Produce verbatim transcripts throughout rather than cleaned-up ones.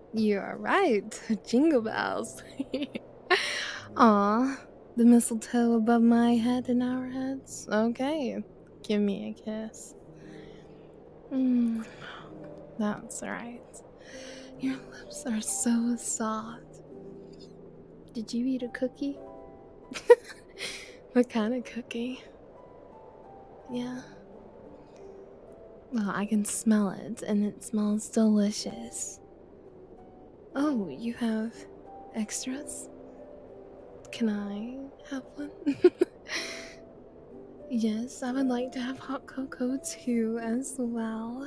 You're right. Jingle bells. Aw, the mistletoe above my head and our heads. Okay, give me a kiss. Mm, that's right. Your lips are so soft. Did you eat a cookie? What kind of cookie? Yeah. Well, I can smell it, and it smells delicious. Oh, you have extras? Can I have one? Yes, I would like to have hot cocoa too, as well.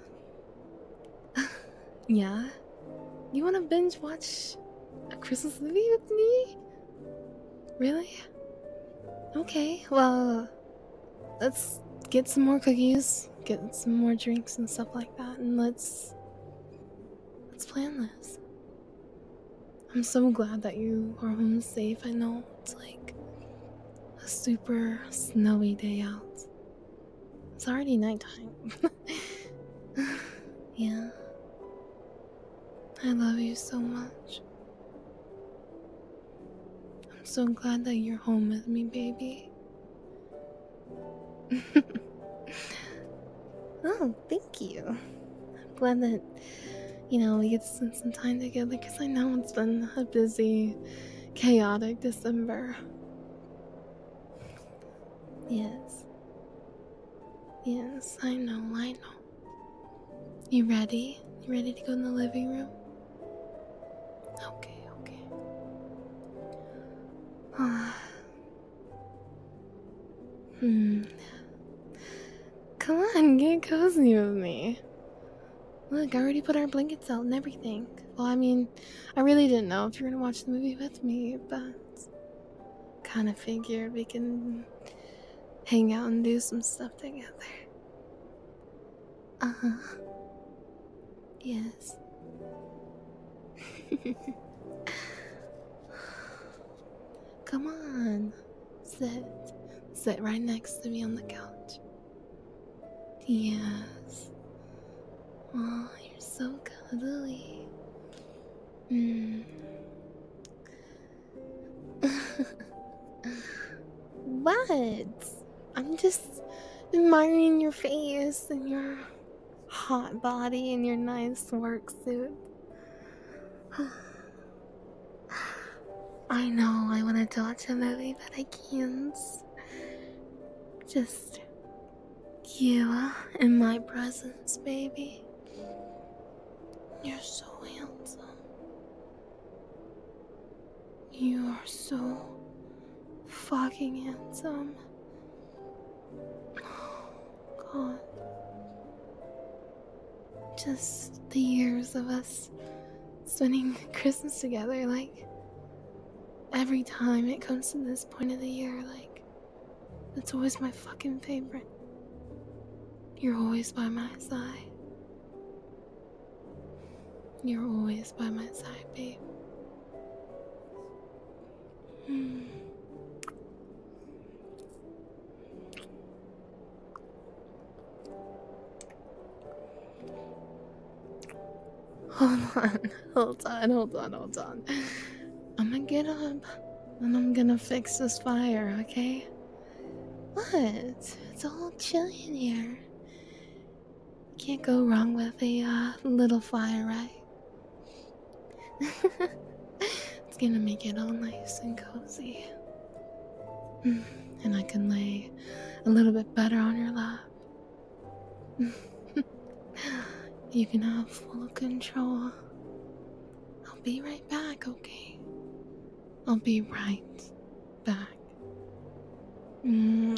Yeah? You want to binge watch a Christmas movie with me? Really? Okay, well, let's get some more cookies, get some more drinks and stuff like that, and let's let's plan this. I'm so glad that you are home safe. I know it's like a super snowy day out. It's already nighttime. Yeah, I love you so much. I'm so glad that you're home with me, baby. Oh, thank you. I'm glad that, you know, we get to spend some time together because I know it's been a busy, chaotic December. Yes, yes, I know, I know. You ready? You ready to go in the living room? Okay, okay. Hmm. Come on, get cozy with me. Look, I already put our blankets out and everything. Well, I mean, I really didn't know if you were gonna watch the movie with me, but kind of figured we can hang out and do some stuff together. Uh huh. Yes. Come on. Sit. Sit right next to me on the couch. Yes. Oh, you're so cuddly. Mm. What? I'm just admiring your face and your hot body and your nice work suit. I know I wanted to watch a movie, but I can't. Just you in my presence, baby. You're so handsome. You are so fucking handsome. God. Just the years of us spending Christmas together, like, every time it comes to this point of the year, like, it's always my fucking favorite. You're always by my side. You're always by my side, babe. Hmm. Hold on, hold on, hold on, hold on. I'm gonna get up and I'm gonna fix this fire, okay? What? It's all chilly in here. Can't go wrong with a uh, little fire, right? It's gonna make it all nice and cozy. Mm, and I can lay a little bit better on your lap. You can have full control. I'll be right back, okay? I'll be right back. Mm.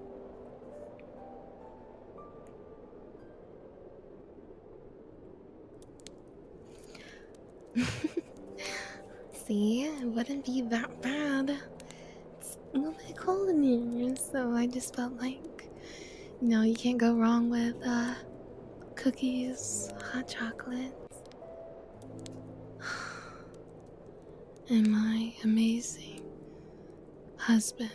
See, it wouldn't be that bad. It's a little bit cold in here, so I just felt like, you know, you can't go wrong with uh, cookies, hot chocolates, and my amazing husband.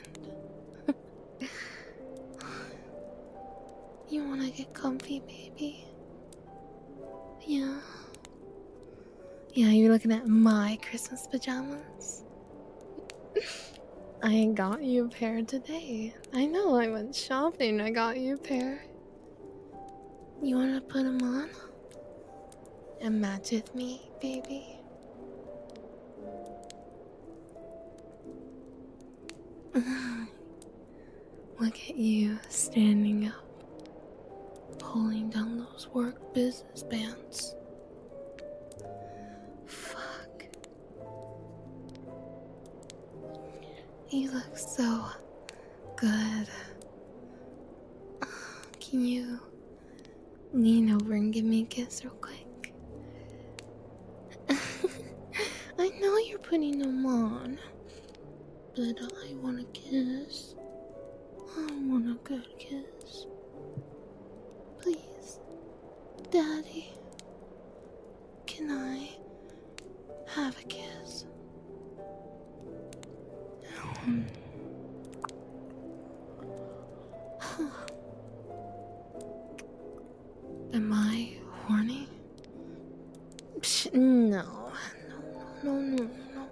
You wanna get comfy, baby? Yeah. Yeah, you're looking at my Christmas pajamas. I got you a pair today. I know, I went shopping. I got you a pair. You want to put them on and match with me, baby? Look at you standing up, pulling down those work business pants. Fuck. You look so good. Can you lean over and give me a kiss real quick? I know you're putting them on, but I want a kiss. I want a good kiss. Please, Daddy, can I have a kiss? Um, Am I horny? Psh, no, no, no, no, no,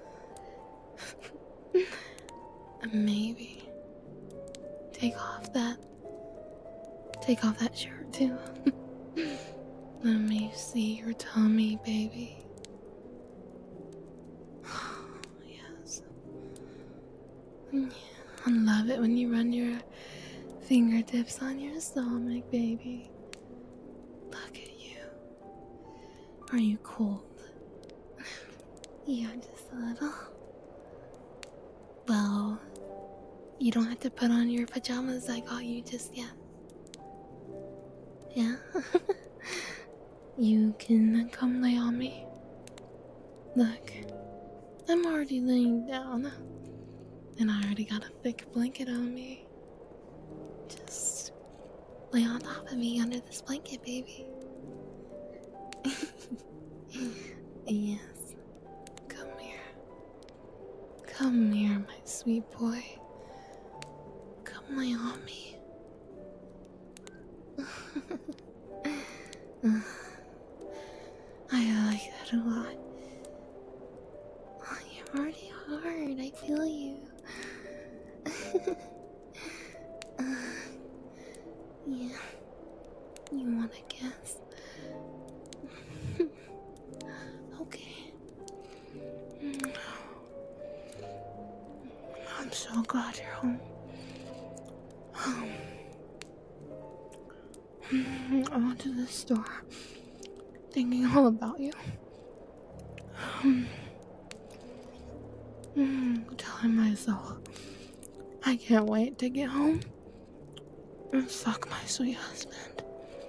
no. Maybe. Take off that. Take off that shirt too. Let me see your tummy, baby. Yes. I love it when you run your fingertips on your stomach, baby. Look at you. Are you cold? Yeah, just a little. Well, you don't have to put on your pajamas I got you just yet. Yeah? You can come lay on me. Look, I'm already laying down. And I already got a thick blanket on me. Just lay on top of me under this blanket, baby. Yes. Come here. Come here, my sweet boy. Come lay on me. I like that a lot. Oh, you're already hard. I feel you. uh, yeah. You want a kiss? Okay. I'm so glad you're home. Um, I went to the store thinking all about you. Um, telling myself I can't wait to get home and fuck my sweet husband.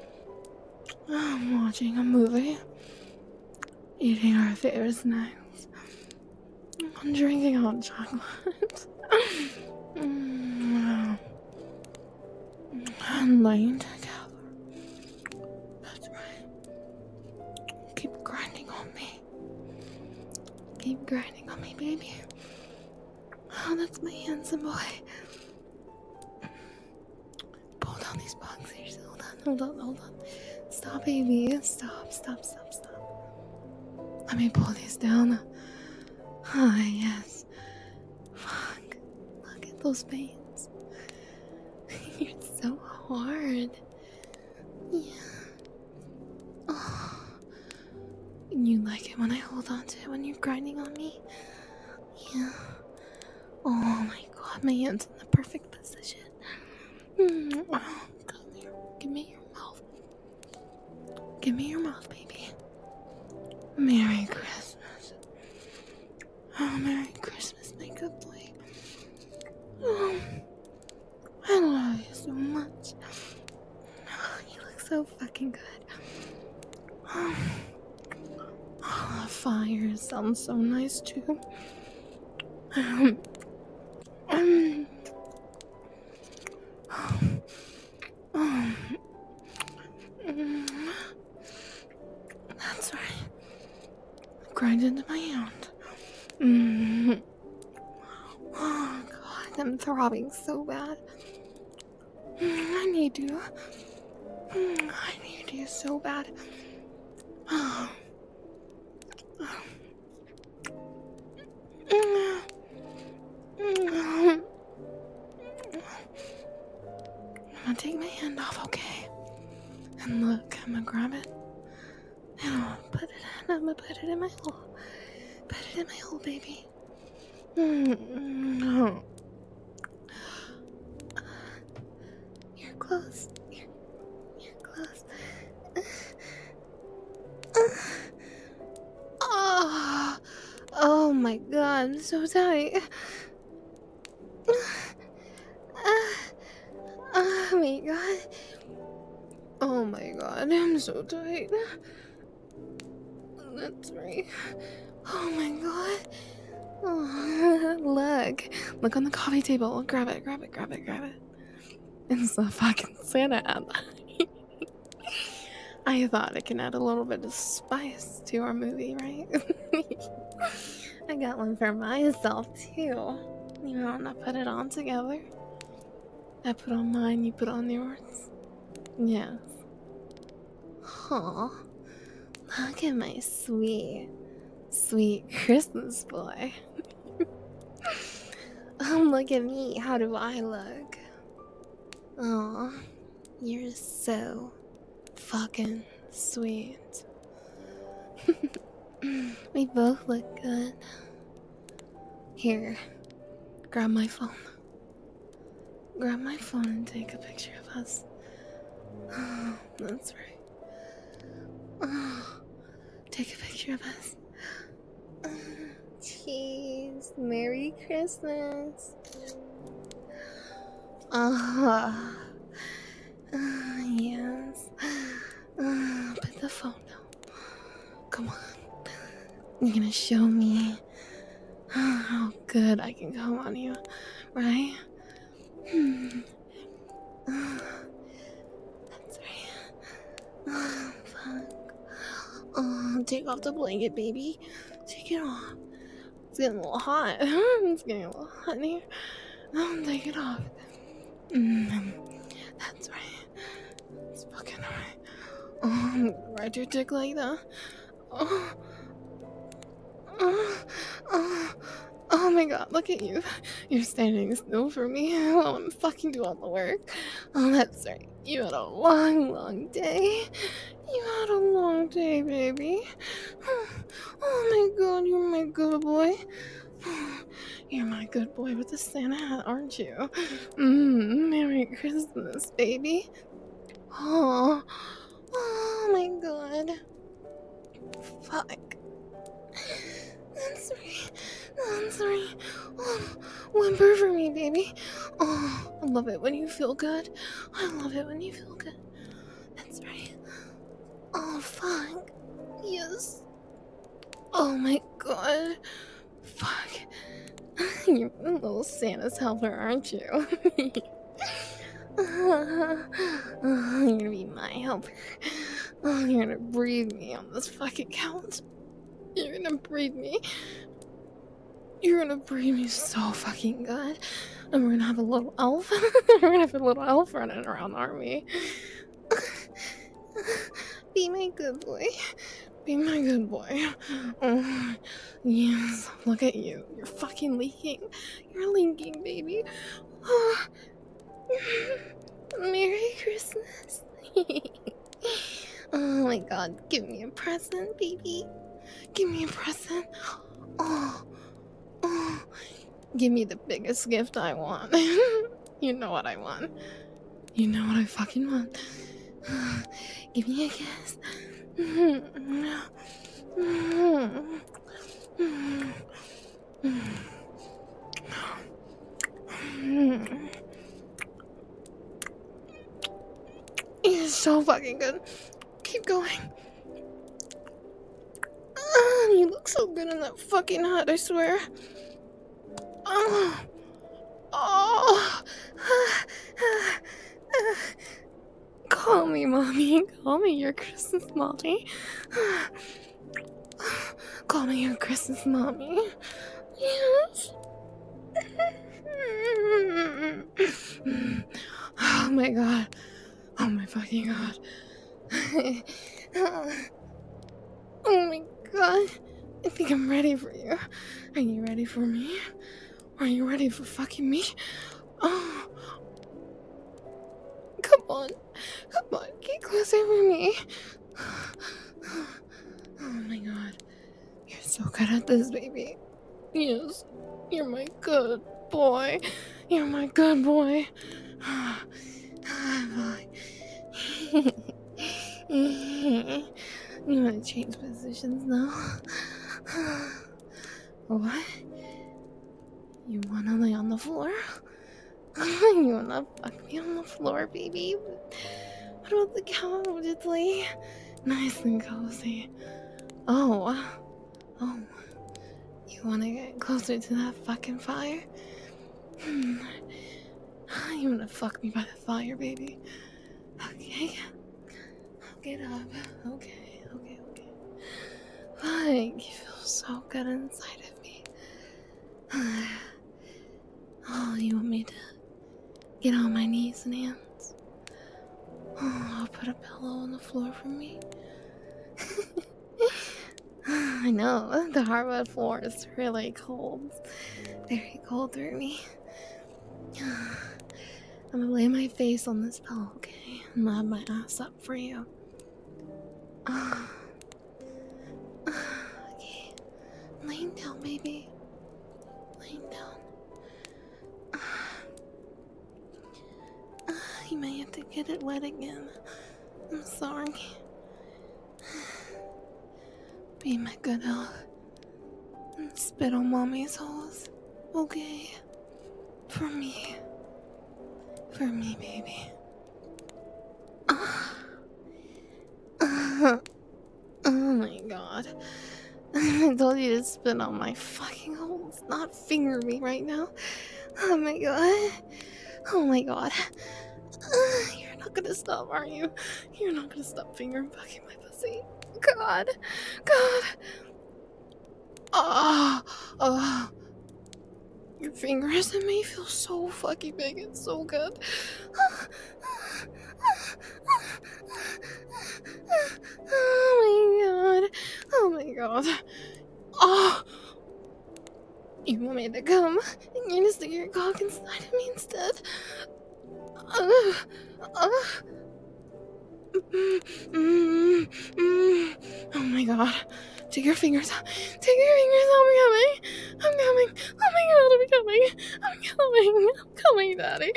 I'm watching a movie, eating our favorite snacks, and drinking hot chocolate. mm, and laying together. That's right. Keep grinding on me. Keep grinding on me, baby. Oh, that's my handsome boy. Pull down these boxers. Hold on, hold on, hold on. Stop, baby. Stop, stop, stop, stop. Let me pull these down. Ah, oh, yes. Fuck. Look at those veins. You're so hard. Yeah. Oh. You like it when I hold on to it when you're grinding on me? Yeah. Oh my god, my hand's in the perfect position. Mm. Oh, come here. Give me your mouth. Give me your mouth, baby. Merry Christmas. Oh, Merry Christmas, my good boy. Oh, I love you so much. Oh, you look so fucking good. Oh, oh, the fire sounds so nice too. Um, um, oh, oh, mm, that's right. Grind into my hand. Mm. Oh god, I'm throbbing so bad. Mm, I need you. Mm, I need you so bad. Oh, gonna take my hand off, okay? And look, I'm gonna grab it. And I'm gonna put it in. I'm gonna put it in my hole. Put it in my hole, baby. Mm-hmm. You're close. You're, you're close. Oh, oh my god, I'm so tight. Oh my god. Oh my god, I'm so tight. That's right. Oh my god. Oh, look. Look on the coffee table. Grab it, grab it, grab it, grab it. It's the fucking Santa ad. I thought it can add a little bit of spice to our movie, right? I got one for myself too. You want to put it on together? I put on mine, you put on yours. Yes. Aw. Look at my sweet, sweet Christmas boy. Oh, look at me. How do I look? Aw. You're so fucking sweet. We both look good. Here, grab my phone. Grab my phone and take a picture of us. Oh, that's right. Oh, take a picture of us. Oh, jeez. Merry Christmas. Ah. Uh, uh, yes. Uh, put the phone down. Come on. You're gonna show me how good I can come on you, right? Hmm. Uh, that's right. Oh, fuck. Oh, take off the blanket, baby. Take it off. It's getting a little hot. It's getting a little hot in here. Oh, take it off. Mm, that's right. It's fucking right. Oh, ride your dick like that. Oh. Oh, oh, oh my god, look at you. You're standing still for me while I'm fucking doing all the work. Oh, that's right. You had a long, long day. You had a long day, baby. Oh my god, you're my good boy. You're my good boy with the Santa hat, aren't you? Mmm, Merry Christmas, baby. Oh, oh my god. Fuck. I'm sorry. I'm sorry. Oh, whimper for me, baby. Oh, I love it when you feel good. I love it when you feel good. That's right. Oh, fuck. Yes. Oh my god. Fuck. You're a little Santa's helper, aren't you? Oh, you're gonna be my helper. Oh, you're gonna breathe me on this fucking couch. You're gonna breathe me. You're gonna breathe me so fucking good. And we're gonna have a little elf. We're gonna have a little elf running around, aren't we? Be my good boy. Be my good boy. Oh, yes. Look at you. You're fucking leaking. You're leaking, baby. Oh. Merry Christmas. Oh my god. Give me a present, baby. Give me a present. Oh. Oh. Give me the biggest gift I want. You know what I want. You know what I fucking want. Give me a kiss. You're so fucking good. Keep going. Oh, you look so good in that fucking hat, I swear. Oh. Oh. Call me, mommy. Call me your Christmas mommy. Call me your Christmas mommy. Yes. Oh my god. Oh my fucking god. Oh my god. I think I'm ready for you. Are you ready for me? Are you ready for fucking me? Oh. on. Come on, get closer for me. Oh my god. You're so good at this, baby. Yes, you're my good boy. You're my good boy. You wanna change positions now? What? You wanna lay on the floor? You wanna fuck me on the floor, baby? What about the couch? Just lay nice and cozy. Oh, oh. You wanna get closer to that fucking fire? Hmm. You wanna fuck me by the fire, baby? Okay. I'll get up. Okay, okay, okay. Like, you feel so good inside of me. Oh, you want me to get on my knees and hands? Oh, I'll put a pillow on the floor for me. I know, the hardwood floor is really cold. Very cold through me. I'm gonna lay my face on this pillow, okay? And lay my ass up for you. Okay. Laying down, baby. Laying down. You may have to get it wet again. I'm sorry. Be my good elf. And spit on mommy's holes. Okay? For me. For me, baby. Oh my god. I told you to spit on my fucking holes, not finger me right now. Oh my god. Oh my god. You're not gonna stop, are you? You're not gonna stop finger fucking my pussy. God. God. Oh. Oh. Your fingers in me feel so fucking big. It's so good. Oh my god. Oh my god. Oh. You want me to come? And you're gonna stick your cock inside of me instead? Uh, uh. Mm, mm, mm. Oh my god. Take your fingers out. Take your fingers out. I'm coming. I'm coming. Oh my god, I'm coming. I'm coming. I'm coming, daddy.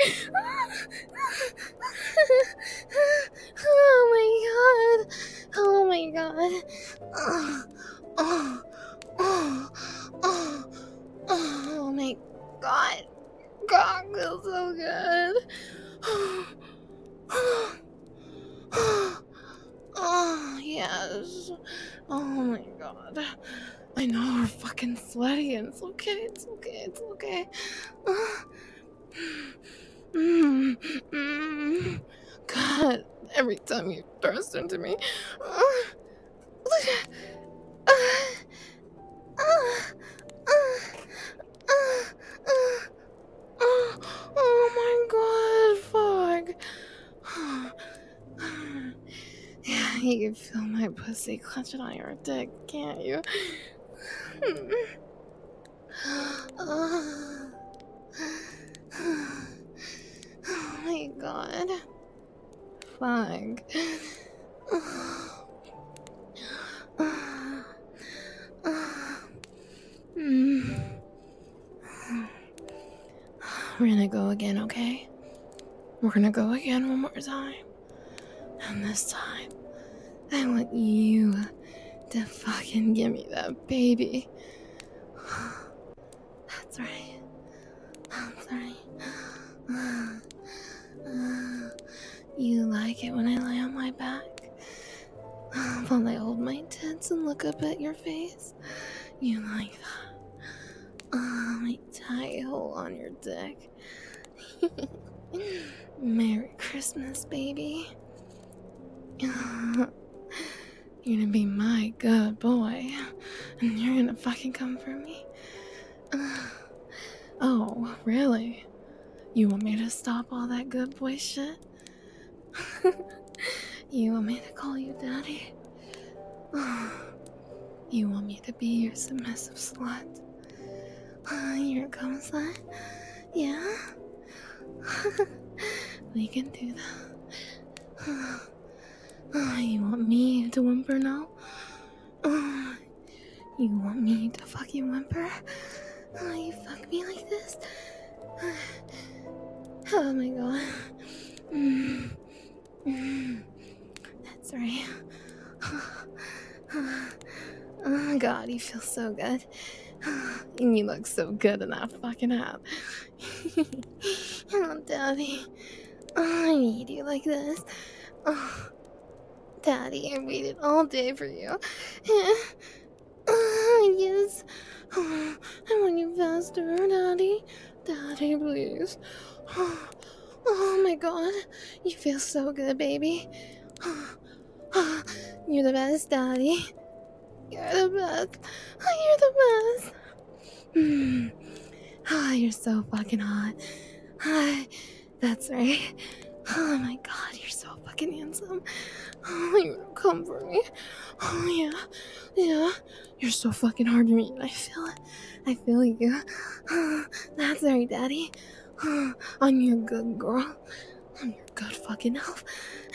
Oh my god. Oh my god. Oh, oh, oh, oh, oh my god. God feels so good. Oh, yes. Oh my god. I know we're fucking sweaty and it's okay, it's okay, it's okay. Mm, mm. God, every time you thrust into me. Oh my god, fuck. Yeah, you can feel my pussy clutching on your dick, can't you? Oh my god. Fuck. We're gonna go again, okay? We're gonna go again one more time. And this time, I want you to fucking give me that baby. That's right. That's right. You like it when I lay on my back? While I hold my tits and look up at your face? You like that? Oh, my tight hole on your dick. Merry Christmas, baby. You're gonna be my good boy, and you're gonna fucking come for me. Oh, really? You want me to stop all that good boy shit? You want me to call you daddy? You want me to be your submissive slut? You're a cum slut? Yeah? We can do that. Oh, you want me to whimper now? Oh, you want me to fucking whimper? Oh, you fuck me like this? Oh my god. Mm. Mm. That's right. Oh god, you feel so good. And you look so good in that fucking hat. Oh, Daddy. Oh, I need you like this. Oh, Daddy, I waited all day for you. Oh, yes. Oh, I want you faster, Daddy. Daddy, please. Oh, oh my god. You feel so good, baby. Oh, oh, you're the best, Daddy. You're the best. Oh, you're the best. Mm. Oh, you're so fucking hot. Ah, that's right. Oh my god, you're so fucking handsome. Oh, you're gonna come for me. Oh yeah, yeah. You're so fucking hard to read. I feel it. I feel you. Oh, that's right, Daddy. Oh, I'm your good girl. I'm your good fucking elf.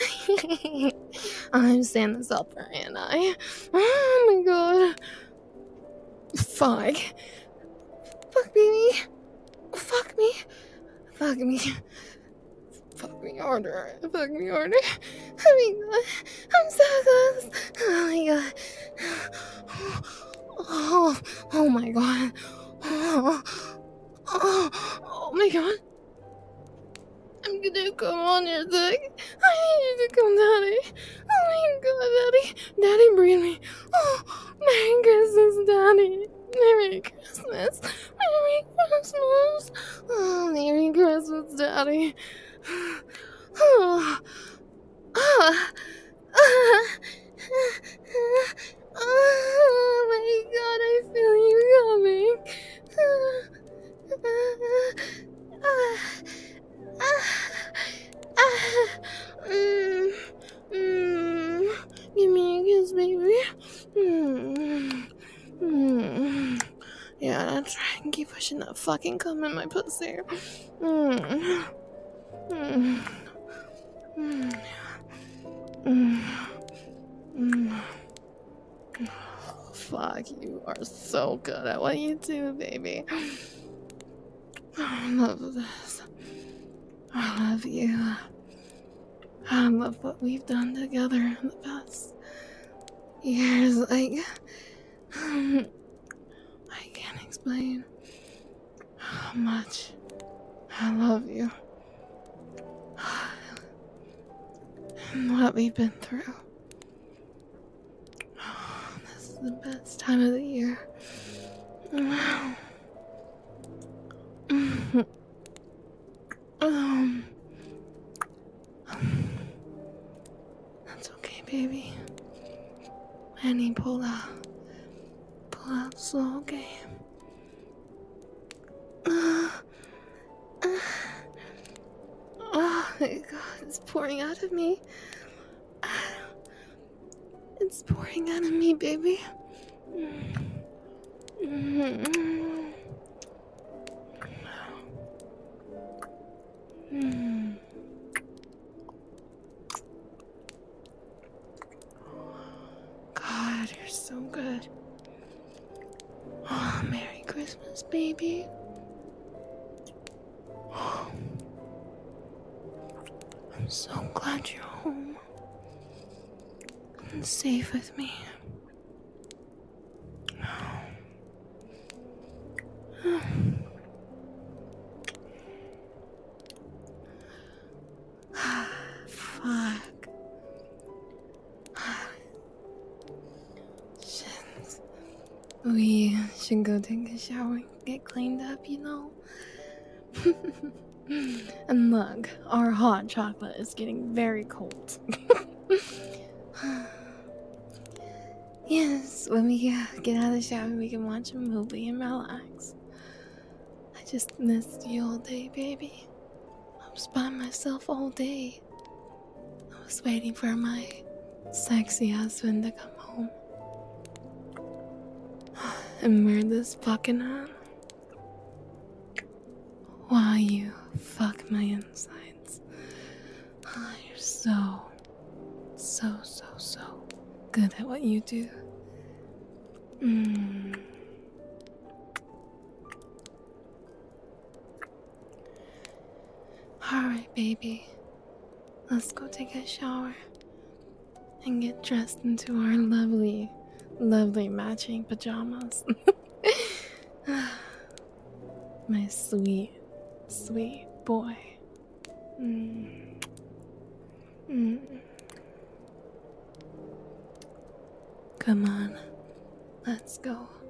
I'm Santa's helper, and I. Oh my god. Fuck. Fuck me. Fuck me. Fuck me. Fuck me harder. Fuck me harder. Oh my god. I'm so close. Oh my god. Oh, oh my god. Oh, oh, oh my god. I'm gonna come on your thing. I need you to come, Daddy. Oh my god, Daddy. Daddy, breathe me. Oh, Merry Christmas, Daddy. Merry Christmas. Merry Christmas. Oh, Merry Christmas, Daddy. Oh, oh, oh my god, I feel you coming. Mm, mm, give me a kiss, baby. Mm, mm. Yeah, that's right. Keep pushing that fucking cum in my pussy. Mm, mm, mm, mm, mm. Fuck, you are so good at what you do, baby. I love this. I love you. I love what we've done together in the past years. Like, I can't explain how much I love you. And what we've been through. This is the best time of the year. Um, that's okay, baby. Annie, pull out. Pull out slow, okay? Uh, uh, oh my god, it's pouring out of me. It's pouring out of me, baby. Mm. Mm. God, you're so good. Oh, Merry Christmas, baby. I'm so glad you're home and safe with me. Fuck. Shit. We should go take a shower and get cleaned up, you know? And look, our hot chocolate is getting very cold. Yes, when we uh, get out of the shower, we can watch a movie and relax. I just missed you all day, baby. I was by myself all day. I was waiting for my sexy husband to come home. And wear this fucking hat while you fuck my insides. Oh, you're so, so, so, so good at what you do. Mm. Alright, baby. Let's go take a shower and get dressed into our lovely, lovely matching pajamas. My sweet, sweet boy. Mm. Mm. Come on, let's go.